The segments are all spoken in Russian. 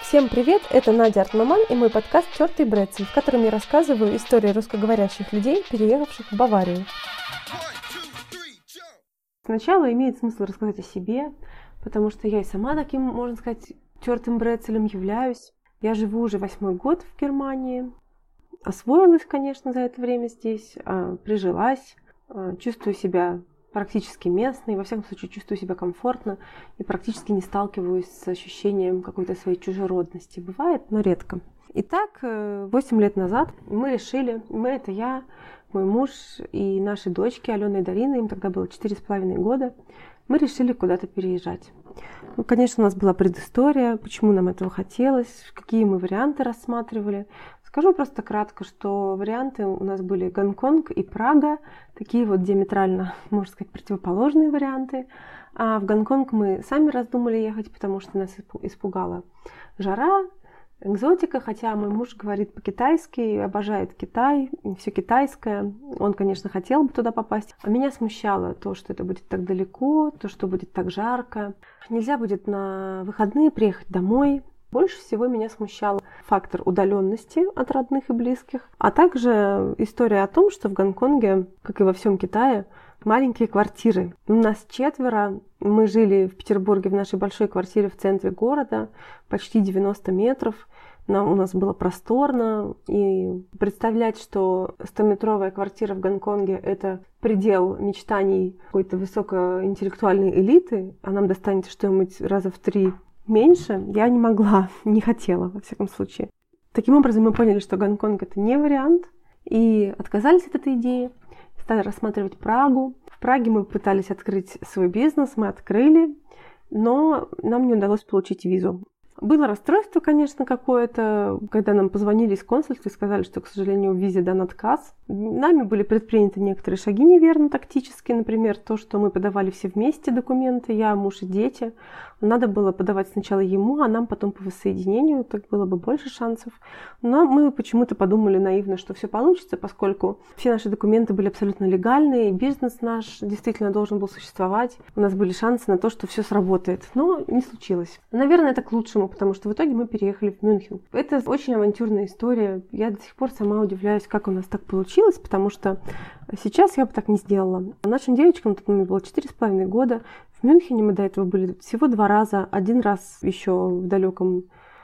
Всем привет, это Надя Артмаман и мой подкаст «Тёртый Брецель», в котором я рассказываю истории русскоговорящих людей, переехавших в Баварию. Сначала имеет смысл рассказать о себе, потому что я и сама таким, можно сказать, тёртым брецелем являюсь. Я живу уже 8-й год в Германии. Освоилась, конечно, за это время здесь, прижилась, чувствую себя практически местной, во всяком случае чувствую себя комфортно и практически не сталкиваюсь с ощущением какой-то своей чужеродности. Бывает, но редко. Итак, 8 лет назад мы решили, это я, мой муж и наши дочки Алена и Дарина, им тогда было 4,5 года, мы решили куда-то переезжать. Ну, конечно, у нас была предыстория, почему нам этого хотелось, какие мы варианты рассматривали. Скажу просто кратко, что варианты у нас были Гонконг и Прага, такие вот диаметрально, можно сказать, противоположные варианты. А в Гонконг мы сами раздумали ехать, потому что нас испугала жара, экзотика, хотя мой муж говорит по-китайски, обожает Китай, все китайское. Он, конечно, хотел бы туда попасть. А меня смущало то, что это будет так далеко, то, что будет так жарко. Нельзя будет на выходные приехать домой. Больше всего меня смущал фактор удаленности от родных и близких, а также история о том, что в Гонконге, как и во всем Китае, маленькие квартиры. У нас 4, мы жили в Петербурге в нашей большой квартире в центре города, почти 90 метров. У нас было просторно, и представлять, что 100-метровая квартира в Гонконге – это предел мечтаний какой-то высокоинтеллектуальной элиты, а нам достанется что-нибудь раза в 3 меньше, я не могла, не хотела, во всяком случае. Таким образом, мы поняли, что Гонконг – это не вариант, и отказались от этой идеи, стали рассматривать Прагу. В Праге мы пытались открыть свой бизнес, мы открыли, но нам не удалось получить визу. Было расстройство, конечно, какое-то, когда нам позвонили из консульства и сказали, что, к сожалению, в визе дан отказ. Нами были предприняты некоторые шаги неверно тактически, например, то, что мы подавали все вместе документы, я, муж и дети. Надо было подавать сначала ему, а нам потом по воссоединению, так было бы больше шансов. Но мы почему-то подумали наивно, что все получится, поскольку все наши документы были абсолютно легальные, и бизнес наш действительно должен был существовать. У нас были шансы на то, что все сработает, но не случилось. Наверное, это к лучшему, потому что в итоге мы переехали в Мюнхен. Это очень авантюрная история. Я до сих пор сама удивляюсь, как у нас так получилось, потому что сейчас я бы так не сделала. Нашим девочкам тут было 4,5 года. В Мюнхене мы до этого были всего 2 раза. 1 раз еще в далеком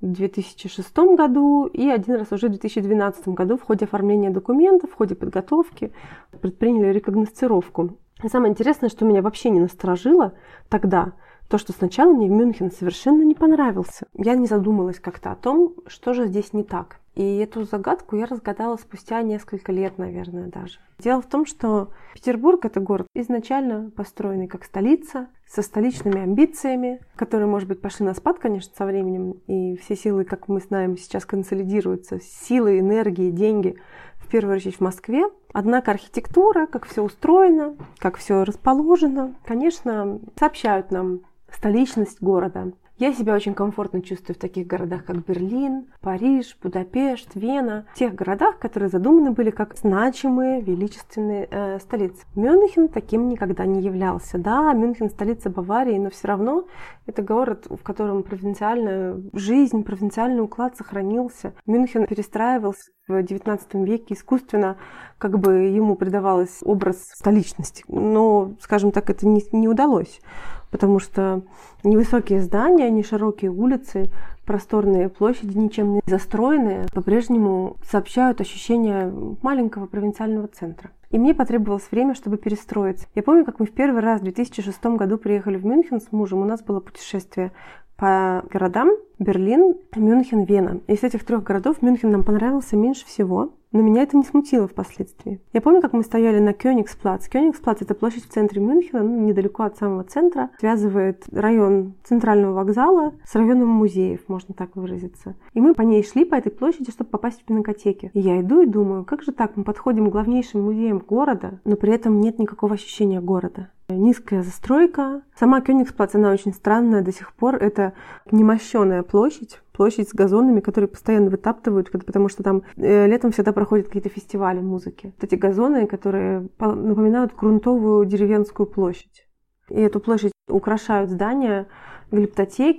2006 году и 1 раз уже в 2012 году в ходе оформления документов, в ходе подготовки предприняли рекогносцировку. И самое интересное, что меня вообще не насторожило тогда, то, что сначала мне в Мюнхен совершенно не понравился. Я не задумалась как-то о том, что же здесь не так. И эту загадку я разгадала спустя несколько лет, наверное, даже. Дело в том, что Петербург — это город изначально построенный как столица, со столичными амбициями, которые, может быть, пошли на спад, конечно, со временем, и все силы, как мы знаем, сейчас консолидируются, силы, энергии, деньги, в первую очередь в Москве. Однако архитектура, как все устроено, как все расположено, конечно, сообщают нам столичность города. Я себя очень комфортно чувствую в таких городах, как Берлин, Париж, Будапешт, Вена. В тех городах, которые задуманы были как значимые, величественные столицы. Мюнхен таким никогда не являлся. Да, Мюнхен — столица Баварии, но все равно это город, в котором провинциальная жизнь, провинциальный уклад сохранился. Мюнхен перестраивался в XIX веке искусственно, как бы ему придавалось образ столичности. Но, скажем так, это не удалось, потому что невысокие здания, не широкие улицы, просторные площади, ничем не застроенные, по-прежнему сообщают ощущение маленького провинциального центра. И мне потребовалось время, чтобы перестроиться. Я помню, как мы в первый раз в 2006 году приехали в Мюнхен с мужем. У нас было путешествие по городам: Берлин, Мюнхен, Вена. Из этих 3 городов Мюнхен нам понравился меньше всего, но меня это не смутило впоследствии. Я помню, как мы стояли на Кёнигсплац. Кёнигсплац — это площадь в центре Мюнхена, недалеко от самого центра, связывает район центрального вокзала с районом музеев, можно так выразиться. И мы по ней шли, по этой площади, чтобы попасть в пинокотеки. И я иду и думаю, как же так, мы подходим к главнейшим музеям города, но при этом нет никакого ощущения города. Низкая застройка. Сама Кёнигсплац, она очень странная до сих пор. Это немощеная площадь с газонами, которые постоянно вытаптывают, потому что там летом всегда проходят какие-то фестивали музыки. Вот эти газоны, которые напоминают грунтовую деревенскую площадь. И эту площадь украшают здания глиптотеки,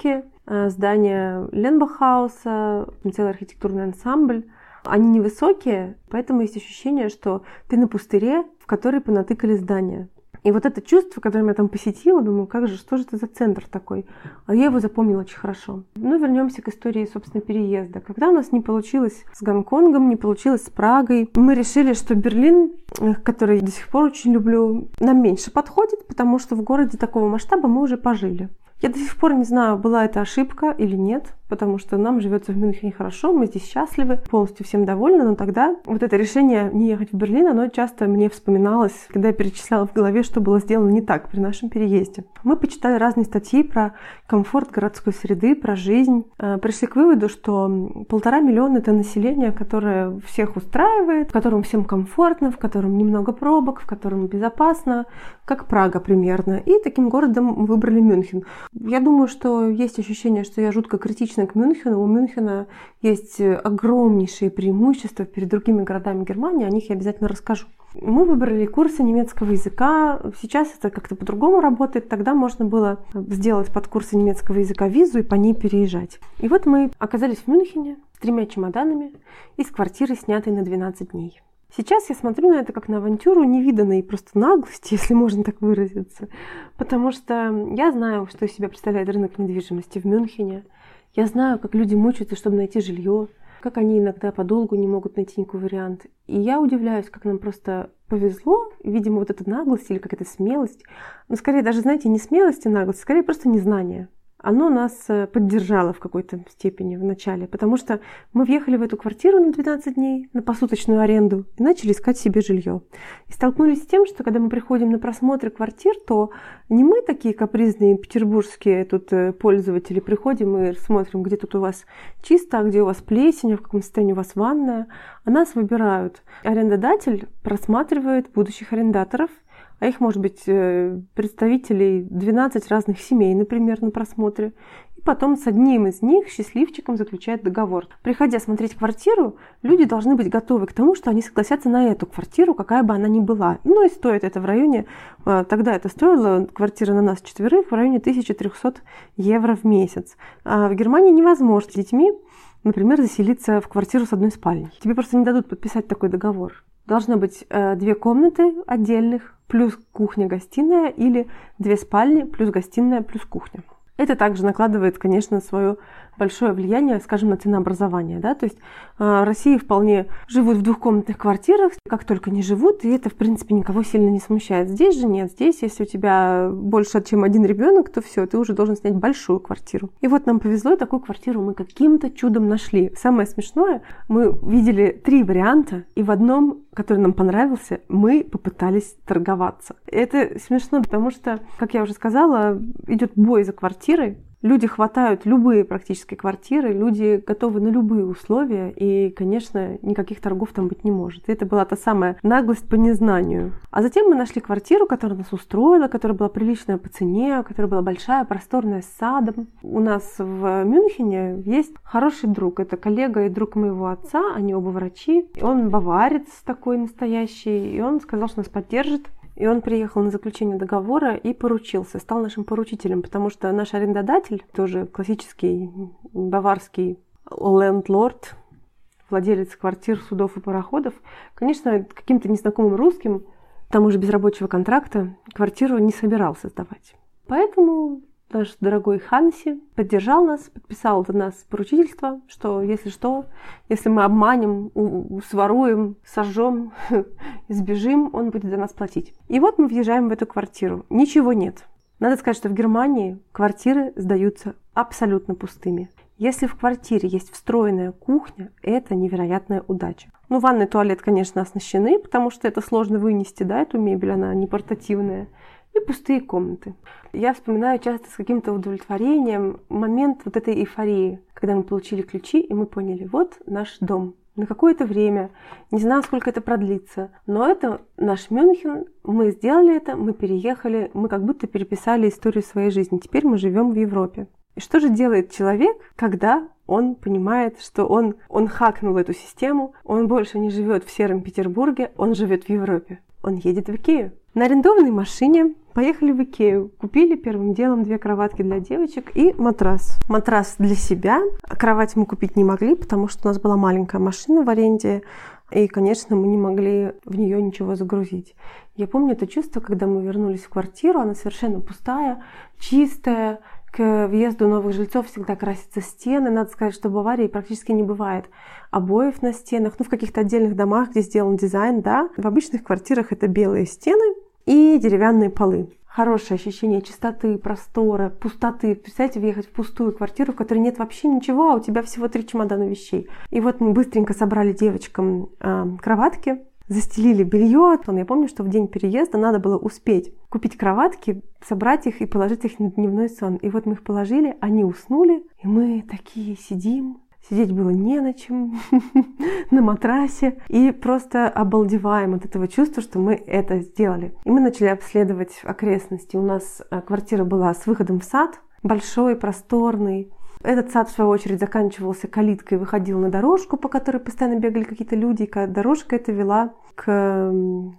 здания Ленбахауса, целый архитектурный ансамбль. Они невысокие, поэтому есть ощущение, что ты на пустыре, в который понатыкали здания. И вот это чувство, которое меня там посетило, думаю, как же, что же это за центр такой? А я его запомнила очень хорошо. Ну, вернемся к истории, собственно, переезда. Когда у нас не получилось с Гонконгом, не получилось с Прагой, мы решили, что Берлин, который я до сих пор очень люблю, нам меньше подходит, потому что в городе такого масштаба мы уже пожили. Я до сих пор не знаю, была это ошибка или нет, потому что нам живется в Мюнхене хорошо, мы здесь счастливы, полностью всем довольны, но тогда вот это решение не ехать в Берлин, оно часто мне вспоминалось, когда я перечисляла в голове, что было сделано не так при нашем переезде. Мы почитали разные статьи про комфорт городской среды, про жизнь, пришли к выводу, что 1,5 миллиона — это население, которое всех устраивает, в котором всем комфортно, в котором немного пробок, в котором безопасно, как Прага примерно. И таким городом мы выбрали Мюнхен. Я думаю, что есть ощущение, что я жутко критична к Мюнхену. У Мюнхена есть огромнейшие преимущества перед другими городами Германии, о них я обязательно расскажу. Мы выбрали курсы немецкого языка. Сейчас это как-то по-другому работает. Тогда можно было сделать под курсы немецкого языка визу и по ней переезжать. И вот мы оказались в Мюнхене с 3 чемоданами из квартиры, снятой на 12 дней. Сейчас я смотрю на это как на авантюру невиданной просто наглости, если можно так выразиться. Потому что я знаю, что из себя представляет рынок недвижимости в Мюнхене. Я знаю, как люди мучаются, чтобы найти жилье, как они иногда подолгу не могут найти никакой вариант. И я удивляюсь, как нам просто повезло. Видимо, вот эта наглость или какая-то смелость. Но скорее даже, знаете, не смелость и наглость, скорее просто незнание. Оно нас поддержало в какой-то степени в начале, потому что мы въехали в эту квартиру на 12 дней, на посуточную аренду, и начали искать себе жилье. И столкнулись с тем, что когда мы приходим на просмотры квартир, то не мы такие капризные петербургские тут пользователи приходим и смотрим, где тут у вас чисто, а где у вас плесень, в каком состоянии у вас ванная, а нас выбирают. Арендодатель просматривает будущих арендаторов, а их может быть представителей 12 разных семей, например, на просмотре. И потом с одним из них, счастливчиком, заключает договор. Приходя смотреть квартиру, люди должны быть готовы к тому, что они согласятся на эту квартиру, какая бы она ни была. Ну и стоит это в районе, тогда это стоило, квартира на нас 4, в районе 1300 евро в месяц. А в Германии невозможно с детьми, например, заселиться в квартиру с одной спальней. Тебе просто не дадут подписать такой договор. Должно быть 2 комнаты отдельных, плюс кухня-гостиная, или 2 спальни, плюс гостиная, плюс кухня. Это также накладывает, конечно, свое большое влияние, скажем, на ценообразование. Да? То есть в России вполне живут в 2-комнатных квартирах, как только не живут, и это, в принципе, никого сильно не смущает. Здесь же нет. Здесь, если у тебя больше, чем 1 ребенок, то все, ты уже должен снять большую квартиру. И вот нам повезло, и такую квартиру мы каким-то чудом нашли. Самое смешное, мы видели 3 варианта, и в одном, который нам понравился, мы попытались торговаться. Это смешно, потому что, как я уже сказала, идет бой за квартиры. Люди хватают любые практически квартиры, люди готовы на любые условия, и, конечно, никаких торгов там быть не может. И это была та самая наглость по незнанию. А затем мы нашли квартиру, которая нас устроила, которая была приличная по цене, которая была большая, просторная, с садом. У нас в Мюнхене есть хороший друг. Это коллега и друг моего отца, они оба врачи. И он баварец такой настоящий, и он сказал, что нас поддержит. И он приехал на заключение договора и поручился, стал нашим поручителем, потому что наш арендодатель, тоже классический баварский лендлорд, владелец квартир, судов и пароходов, конечно, каким-то незнакомым русским, к тому же без рабочего контракта, квартиру не собирался сдавать. Поэтому наш дорогой Ханси поддержал нас, подписал за нас поручительство, что, если мы обманем, своруем, сожжем, сбежим, он будет за нас платить. И вот мы въезжаем в эту квартиру. Ничего нет. Надо сказать, что в Германии квартиры сдаются абсолютно пустыми. Если в квартире есть встроенная кухня, это невероятная удача. Ну, ванна и туалет, конечно, оснащены, потому что это сложно вынести, да, эту мебель, она не портативная. И пустые комнаты. Я вспоминаю часто с каким-то удовлетворением момент вот этой эйфории, когда мы получили ключи, и мы поняли, вот наш дом. На какое-то время, не знаю, сколько это продлится, но это наш Мюнхен, мы сделали это, мы переехали, мы как будто переписали историю своей жизни. Теперь мы живем в Европе. И что же делает человек, когда он понимает, что он хакнул эту систему, он больше не живет в сером Петербурге, он живет в Европе? Он едет в Икею. На арендованной машине поехали в Икею. Купили первым делом 2 кроватки для девочек и матрас. Матрас для себя. Кровать мы купить не могли, потому что у нас была маленькая машина в аренде. И, конечно, мы не могли в нее ничего загрузить. Я помню это чувство, когда мы вернулись в квартиру. Она совершенно пустая, чистая. К въезду новых жильцов всегда красятся стены. Надо сказать, что в Баварии практически не бывает обоев на стенах. В каких-то отдельных домах, где сделан дизайн, да. В обычных квартирах это белые стены и деревянные полы. Хорошее ощущение чистоты, простора, пустоты. Представляете, въехать в пустую квартиру, в которой нет вообще ничего, а у тебя всего 3 чемодана вещей. И вот мы быстренько собрали девочкам кроватки, застелили белье. Я помню, что в день переезда надо было успеть купить кроватки, собрать их и положить их на дневной сон. И вот мы их положили, они уснули, и мы такие сидим. Сидеть было не на чем, на матрасе. И просто обалдеваем от этого чувства, что мы это сделали. И мы начали обследовать окрестности. У нас квартира была с выходом в сад, большой, просторный. Этот сад, в свою очередь, заканчивался калиткой, выходил на дорожку, по которой постоянно бегали какие-то люди. И дорожка эта вела к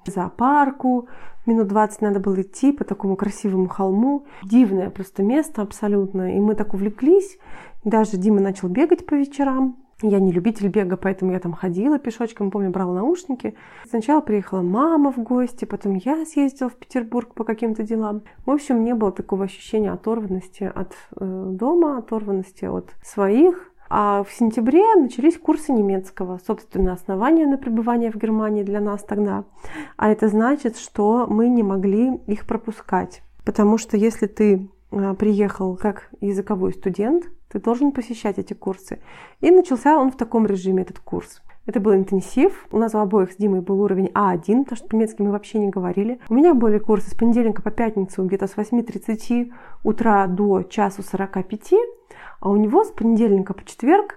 зоопарку. Минут 20 надо было идти по такому красивому холму. Дивное просто место абсолютно. И мы так увлеклись. Даже Дима начал бегать по вечерам. Я не любитель бега, поэтому я там ходила пешочком, помню, брала наушники. Сначала приехала мама в гости, потом я съездила в Петербург по каким-то делам. В общем, не было такого ощущения оторванности от дома, оторванности от своих. А в сентябре начались курсы немецкого, собственно, основания на пребывание в Германии для нас тогда. А это значит, что мы не могли их пропускать. Потому что если ты приехал как языковой студент, ты должен посещать эти курсы. И начался он в таком режиме, этот курс. Это был интенсив. У нас у обоих с Димой был уровень А1, потому что по-немецки мы вообще не говорили. У меня были курсы с понедельника по пятницу где-то с 8:30 утра до 1:45, а у него с понедельника по четверг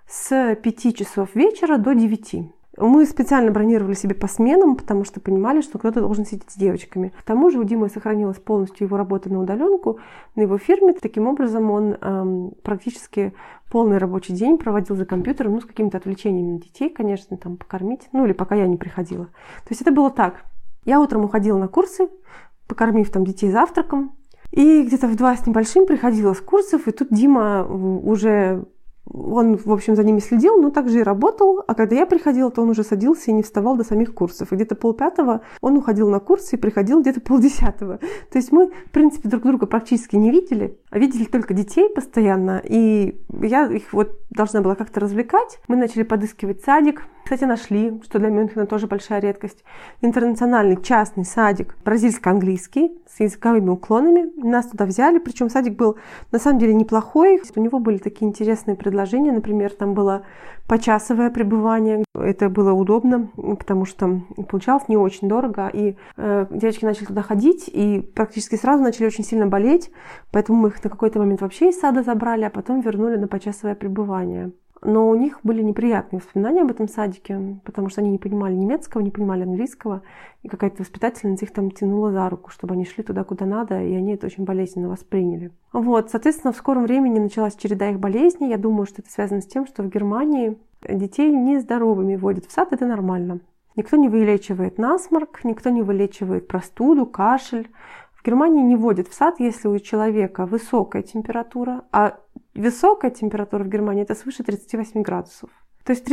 с 5 часов вечера до 9. Мы специально бронировали себе по сменам, потому что понимали, что кто-то должен сидеть с девочками. К тому же у Димы сохранилась полностью его работа на удаленку на его фирме. Таким образом, он практически полный рабочий день проводил за компьютером, с какими-то отвлечениями на детей, конечно, там покормить, или пока я не приходила. То есть это было так. Я утром уходила на курсы, покормив там детей завтраком, и где-то в 2 с небольшим приходила с курсов, и тут Дима уже... Он, в общем, за ними следил, но также и работал. А когда я приходила, то он уже садился и не вставал до самих курсов. И где-то 4:30 он уходил на курсы и приходил где-то 9:30. То есть мы, в принципе, друг друга практически не видели, а видели только детей постоянно. И я их должна была как-то развлекать. Мы начали подыскивать садик. Кстати, нашли, что для Мюнхена тоже большая редкость. Интернациональный частный садик, бразильско-английский, с языковыми уклонами. Нас туда взяли, причем садик был на самом деле неплохой. У него были такие интересные предложения. Например, там было почасовое пребывание. Это было удобно, потому что получалось не очень дорого. И девочки начали туда ходить и практически сразу начали очень сильно болеть. Поэтому мы их на какой-то момент вообще из сада забрали, а потом вернули на почасовое пребывание. Но у них были неприятные воспоминания об этом садике, потому что они не понимали немецкого, не понимали английского, и какая-то воспитательница их там тянула за руку, чтобы они шли туда, куда надо, и они это очень болезненно восприняли. Соответственно, в скором времени началась череда их болезней. Я думаю, что это связано с тем, что в Германии детей нездоровыми водят в сад, это нормально. Никто не вылечивает насморк, никто не вылечивает простуду, кашель. В Германии не водят в сад, если у человека высокая температура, а высокая температура в Германии это свыше 38 градусов. То есть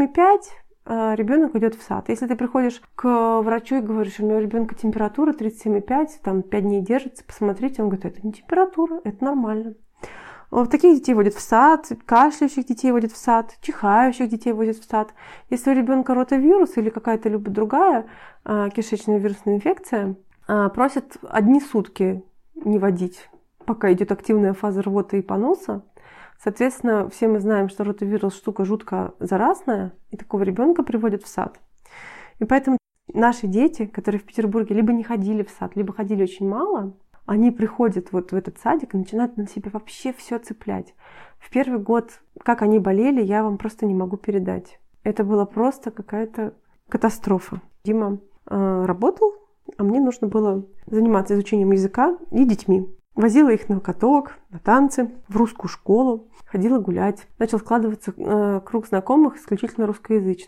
37,5 ребенок идет в сад. Если ты приходишь к врачу и говоришь, у меня у ребенка температура 37,5, там 5 дней держится, посмотрите, он говорит, это не температура, это нормально. Таких детей водят в сад, кашляющих детей водят в сад, чихающих детей водят в сад. Если у ребенка ротавирус или какая-то любая другая кишечная вирусная инфекция, просят 1 сутки не водить, пока идет активная фаза рвоты и поноса. Соответственно, все мы знаем, что ротавирус штука жутко заразная, и такого ребенка приводят в сад. И поэтому наши дети, которые в Петербурге либо не ходили в сад, либо ходили очень мало, они приходят в этот садик и начинают на себе вообще все цеплять. В первый год, как они болели, я вам просто не могу передать. Это была просто какая-то катастрофа. Дима работал, а мне нужно было заниматься изучением языка и детьми. Возила их на каток, на танцы, в русскую школу, ходила гулять. Начал складываться круг знакомых исключительно русскоязычных.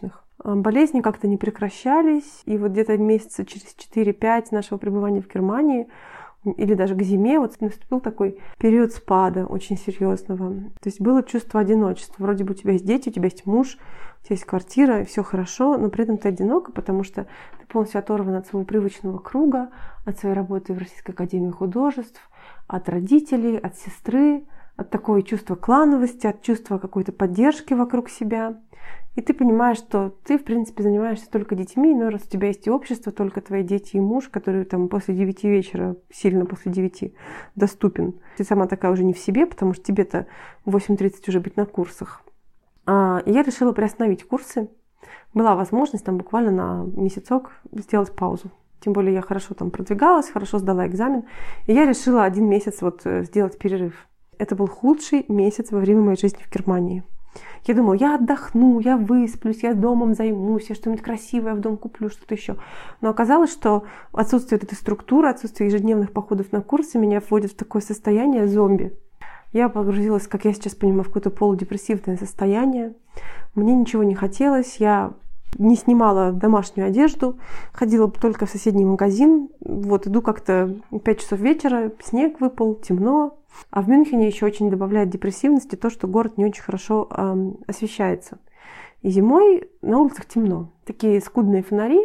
Болезни как-то не прекращались, и вот где-то месяца через 4-5 нашего пребывания в Германии, или даже к зиме, вот наступил такой период спада очень серьезного. То есть было чувство одиночества. Вроде бы у тебя есть дети, у тебя есть муж, у тебя есть квартира, и все хорошо, но при этом ты одинока, потому что ты полностью оторван от своего привычного круга, от своей работы в Российской академии художеств, от родителей, от сестры, от такого чувства клановости, от чувства какой-то поддержки вокруг себя. И ты понимаешь, что ты, в принципе, занимаешься только детьми, но раз у тебя есть и общество, только твои дети и муж, который там после 9 вечера, сильно после 9, доступен. Ты сама такая уже не в себе, потому что тебе-то в 8:30 уже быть на курсах. И я решила приостановить курсы. Была возможность там буквально на месяцок сделать паузу. Тем более я хорошо там продвигалась, хорошо сдала экзамен. И я решила 1 месяц вот сделать перерыв. Это был худший месяц во время моей жизни в Германии. Я думала, я отдохну, я высплюсь, я домом займусь, я что-нибудь красивое в дом куплю, что-то еще. Но оказалось, что отсутствие этой структуры, отсутствие ежедневных походов на курсы меня вводит в такое состояние зомби. Я погрузилась, как я сейчас понимаю, в какое-то полудепрессивное состояние. Мне ничего не хотелось, я не снимала домашнюю одежду, ходила только в соседний магазин. Вот иду как-то 5 часов вечера, снег выпал, темно. А в Мюнхене еще очень добавляет депрессивности то, что город не очень хорошо освещается. И зимой на улицах темно. Такие скудные фонари,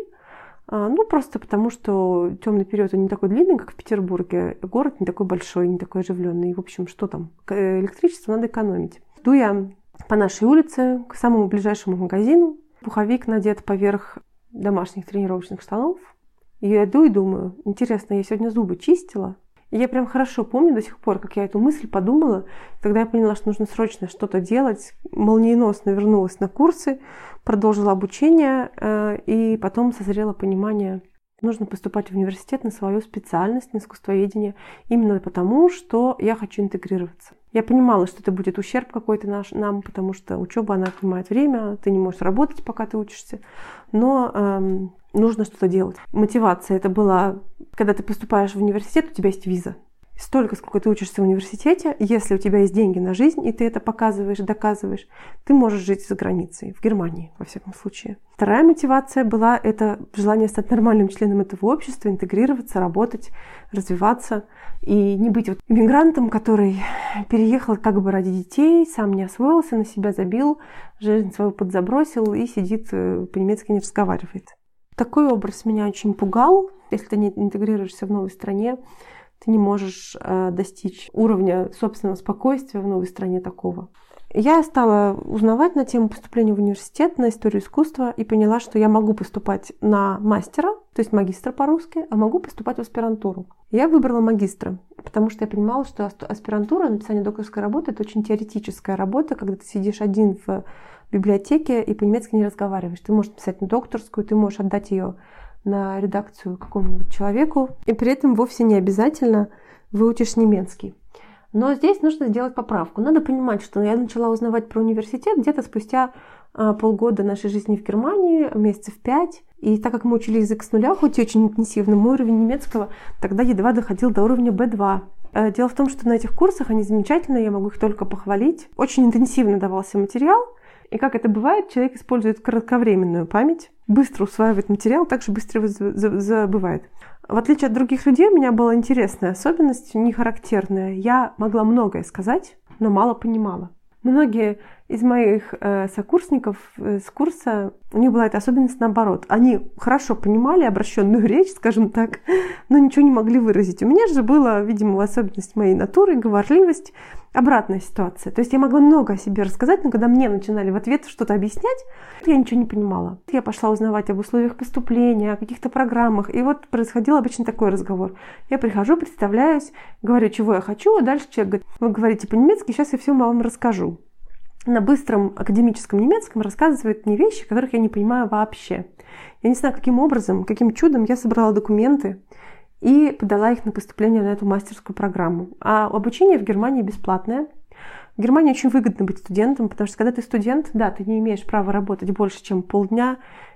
просто потому что темный период он не такой длинный, как в Петербурге. Город не такой большой, не такой оживленный. В общем, что там? Электричество надо экономить. Иду я по нашей улице к самому ближайшему магазину. Пуховик надет поверх домашних тренировочных штанов. И я иду и думаю, интересно, я сегодня зубы чистила? И я прям хорошо помню до сих пор, как я эту мысль подумала. Тогда я поняла, что нужно срочно что-то делать. Молниеносно вернулась на курсы, продолжила обучение, и потом созрело понимание, нужно поступать в университет на свою специальность, на искусствоведение, именно потому, что я хочу интегрироваться. Я понимала, что это будет ущерб какой-то нам, потому что учеба, она отнимает время, ты не можешь работать, пока ты учишься, но нужно что-то делать. Мотивация это была, когда ты поступаешь в университет, у тебя есть виза. Столько, сколько ты учишься в университете, если у тебя есть деньги на жизнь, и ты это показываешь, доказываешь, ты можешь жить за границей, в Германии, во всяком случае. Вторая мотивация была это желание стать нормальным членом этого общества, интегрироваться, работать, развиваться и не быть вот иммигрантом, который переехал как бы ради детей, сам не освоился, на себя забил, жизнь свою подзабросил и сидит, по-немецки не разговаривает. Такой образ меня очень пугал. Если ты не интегрируешься в новой стране, ты не можешь достичь уровня собственного спокойствия в новой стране такого. Я стала узнавать на тему поступления в университет, на историю искусства и поняла, что я могу поступать на мастера, то есть магистра по-русски, а могу поступать в аспирантуру. Я выбрала магистра, потому что я понимала, что аспирантура, написание докторской работы, это очень теоретическая работа, когда ты сидишь один в библиотеке и по-немецки не разговариваешь. Ты можешь писать на докторскую, ты можешь отдать ее на редакцию какому-нибудь человеку, и при этом вовсе не обязательно выучишь немецкий. Но здесь нужно сделать поправку. Надо понимать, что я начала узнавать про университет где-то спустя полгода нашей жизни в Германии, месяцев 5. И так как мы учили язык с нуля, хоть и очень интенсивно, мой уровень немецкого тогда едва доходил до уровня B2. Дело в том, что на этих курсах они замечательные, я могу их только похвалить. Очень интенсивно давался материал. И как это бывает, человек использует кратковременную память, быстро усваивает материал, также быстро его забывает. В отличие от других людей, у меня была интересная особенность, не характерная. Я могла многое сказать, но мало понимала. Многие из моих сокурсников с курса, у них была эта особенность наоборот. Они хорошо понимали обращенную речь, скажем так, но ничего не могли выразить. У меня же была, видимо, особенность моей натуры, говорливость, обратная ситуация. То есть я могла много о себе рассказать, но когда мне начинали в ответ что-то объяснять, я ничего не понимала. Я пошла узнавать об условиях поступления, о каких-то программах, и вот происходил обычно такой разговор. Я прихожу, представляюсь, говорю, чего я хочу, а дальше человек говорит, вы говорите по-немецки, сейчас я все вам расскажу. На быстром академическом немецком рассказывает мне вещи, которых я не понимаю вообще. Я не знаю, каким образом, каким чудом я собрала документы и подала их на поступление на эту мастерскую программу. А обучение в Германии бесплатное. В Германии очень выгодно быть студентом, потому что когда ты студент, да, ты не имеешь права работать больше, чем полдня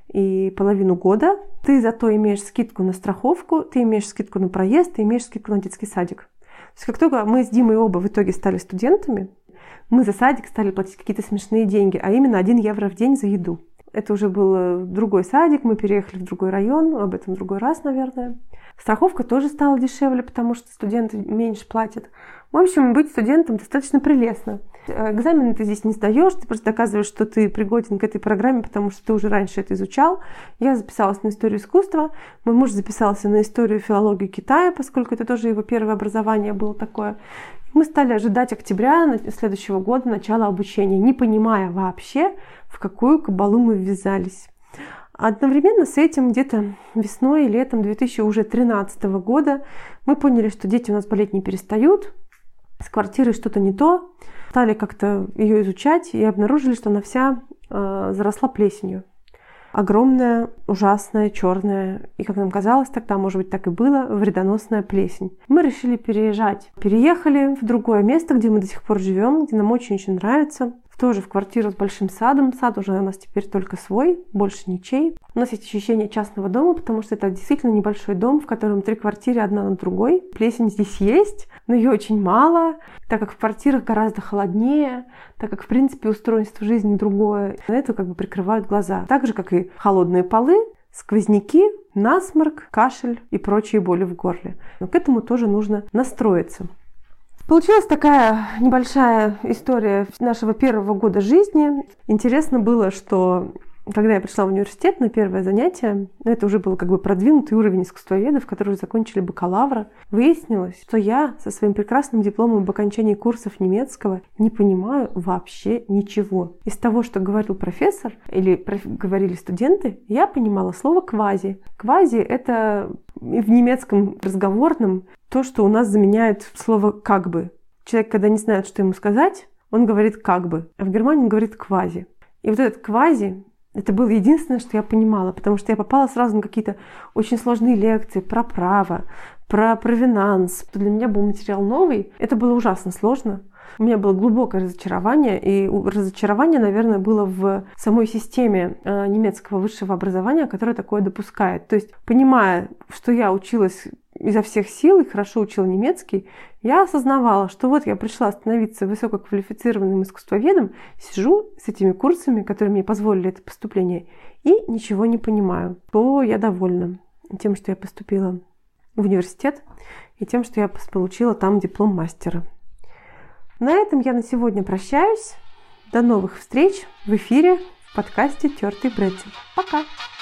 и половину года. Ты зато имеешь скидку на страховку, ты имеешь скидку на проезд, ты имеешь скидку на детский садик. То есть как только мы с Димой оба в итоге стали студентами, мы за садик стали платить какие-то смешные деньги, а именно 1 евро в день за еду. Это уже был другой садик, мы переехали в другой район, об этом в другой раз, наверное. Страховка тоже стала дешевле, потому что студенты меньше платят. В общем, быть студентом достаточно прелестно. Экзамены ты здесь не сдаешь, ты просто доказываешь, что ты пригоден к этой программе, потому что ты уже раньше это изучал. Я записалась на историю искусства, мой муж записался на историю и филологию Китая, поскольку это тоже его первое образование было такое. Мы стали ожидать октября следующего года, начала обучения, не понимая вообще, в какую кабалу мы ввязались. Одновременно с этим где-то весной и летом 2013 года мы поняли, что дети у нас болеть не перестают, с квартирой что-то не то, стали как-то ее изучать и обнаружили, что она вся заросла плесенью. Огромная, ужасная, черная, и, как нам казалось тогда, может быть, так и было, вредоносная плесень. Мы решили переезжать. Переехали в другое место, где мы до сих пор живем, где нам очень-очень нравится. Тоже в квартиру с большим садом. Сад уже у нас теперь только свой, больше ничей. У нас есть ощущение частного дома, потому что это действительно небольшой дом, в котором 3 квартиры одна над другой. Плесень здесь есть, но ее очень мало, так как в квартирах гораздо холоднее, так как, в принципе, устройство жизни другое. На это как бы прикрывают глаза. Так же, как и холодные полы, сквозняки, насморк, кашель и прочие боли в горле. Но к этому тоже нужно настроиться. Получилась такая небольшая история нашего первого года жизни. Интересно было, что когда я пришла в университет на первое занятие, это уже был как бы продвинутый уровень искусствоведов, которые уже закончили бакалавра, выяснилось, что я со своим прекрасным дипломом об окончании курсов немецкого не понимаю вообще ничего. Из того, что говорил профессор или говорили студенты, я понимала слово «квази». «Квази» — это в немецком разговорном то, что у нас заменяет слово «как бы». Человек, когда не знает, что ему сказать, он говорит «как бы», а в Германии он говорит «квази». И вот этот «квази» — это было единственное, что я понимала, потому что я попала сразу на какие-то очень сложные лекции про право, про провинанс. Для меня был материал новый, это было ужасно сложно. У меня было глубокое разочарование, и разочарование, наверное, было в самой системе немецкого высшего образования, которое такое допускает. То есть, понимая, что я училась изо всех сил и хорошо учила немецкий, я осознавала, что вот я пришла становиться высококвалифицированным искусствоведом, сижу с этими курсами, которые мне позволили это поступление, и ничего не понимаю. То я довольна тем, что я поступила в университет, и тем, что я получила там диплом мастера. На этом я на сегодня прощаюсь. До новых встреч в эфире в подкасте «Тёртый Брецель». Пока!